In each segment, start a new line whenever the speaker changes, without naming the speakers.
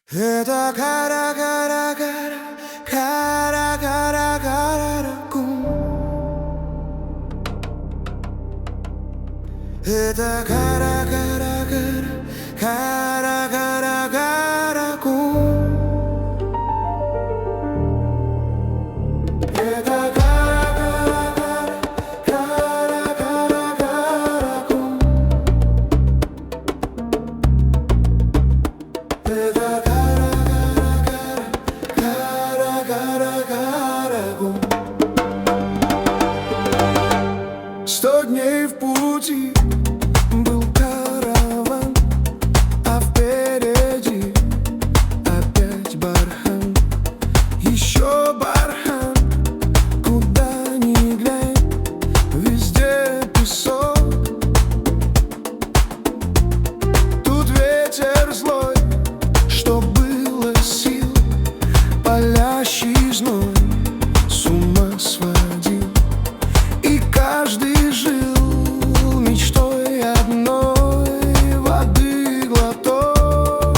Это кара-кара-кара-кара-кара-кара-кум. Это кара-кара-кара-кара-кара-кум. Это кара-кара-кара-кара-кара-кум. Это кара-кара-кара-кара-кум. 100 дней в пути был караван, а впереди опять бархан. Еще бархан, куда ни глянь, везде песок. Тут ветер злой, что было сил, палящий зной с ума сводил. И каждый жил мечтой одной, воды глоток.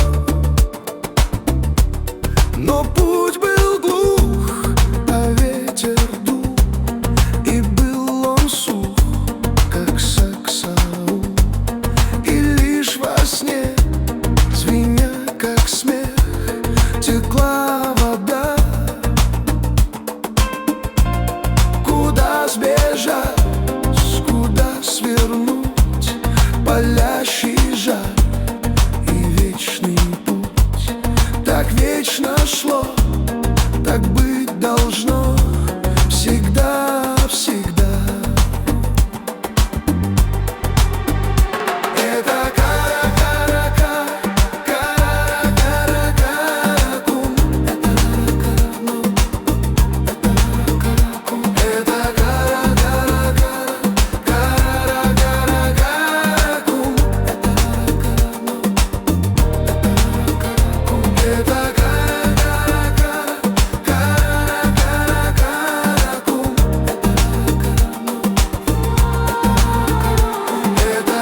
Но путь был глух, а ветер дул, и был он сух, как саксаул. И лишь во сне, звеня как смех, текла вода. Куда сбежать, куда свернуть, палящий жар и вечный путь. Так вечно шло, так быть должно всегда, всегда. Это кара-кара-кара-кара-кара-кум. Это кара-кара-кара-кара-кара-кум. Это кара-кара-кара-кара-кара-кум. Это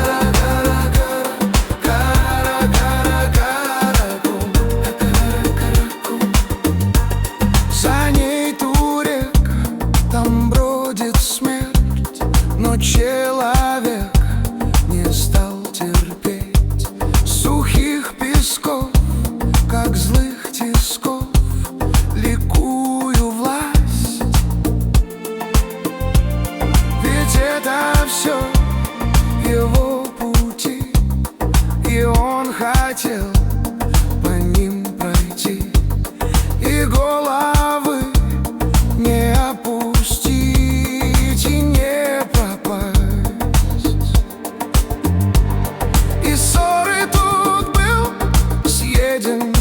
кара-кара-кара-кара-кара-кум. За ней турек, там бродит смерть, но человек не стал терпеть сухих песков, как злых тисков, ликую власть. Ведь это все его пути, и он хотел по ним пройти, и головы не опустить и не пропасть. И ссоры тут был съеден